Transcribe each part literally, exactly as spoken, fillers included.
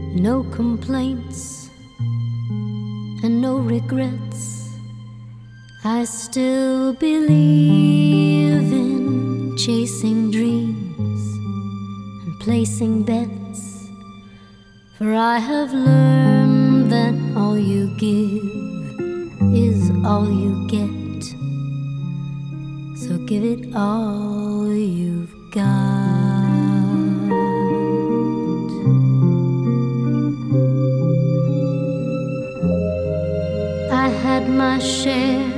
No complaints and no regrets. I still believe in chasing dreams and placing bets, for I have learned that all you give is all you get. So give it all you've got. I had my share,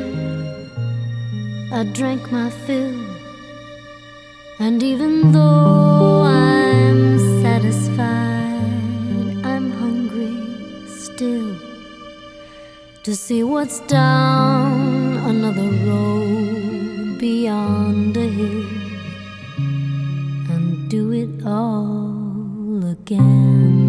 I drank my fill, and even though I'm satisfied, I'm hungry still to see what's down another road beyond a hill, and do it all again.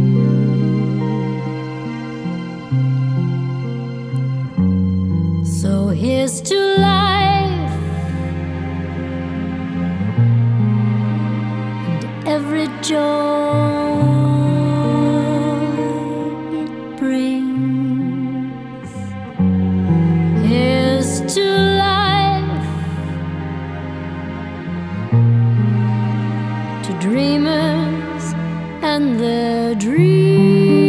So here's to life and every joy it brings. Here's to life, to dreamers and their dreams.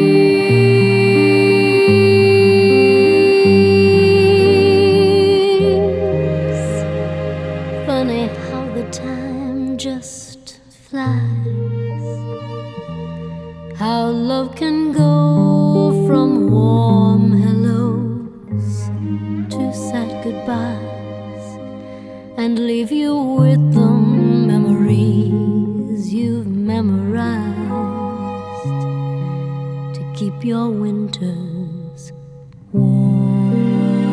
Funny how the time just flies, how love can go from warm hellos to sad goodbyes, and leave you with the memories you've memorized to keep your winters warm.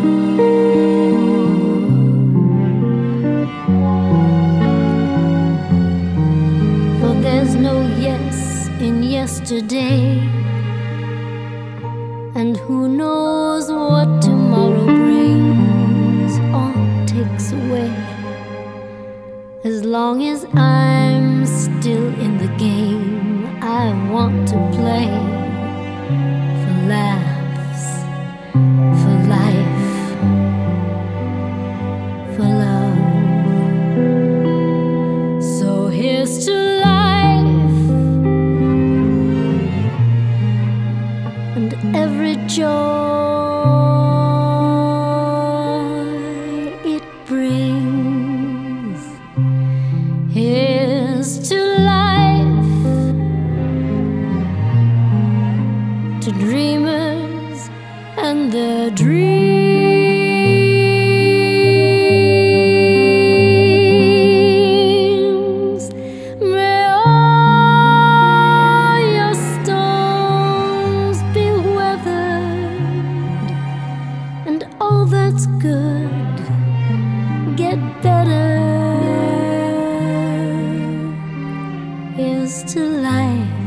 For there's no yes in yesterday, and who knows what tomorrow brings or takes away. As long as I'm still in the game, I want to play for laughs, for life, for love. So here's to life and every joy it brings. Here's to life, to dreamers and their dreams. May all your storms be weathered, and all that's good get better. Here's to life,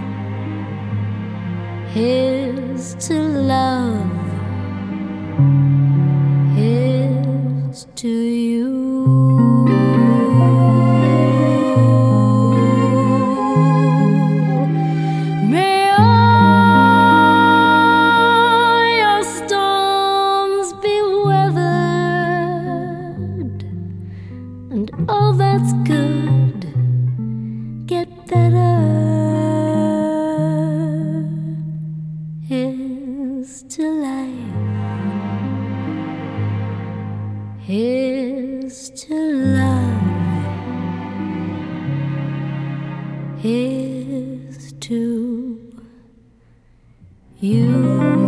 here's to love, here's to you. May all your storms be weathered, and all that's good get better. Here's to life, here's to love, here's to you.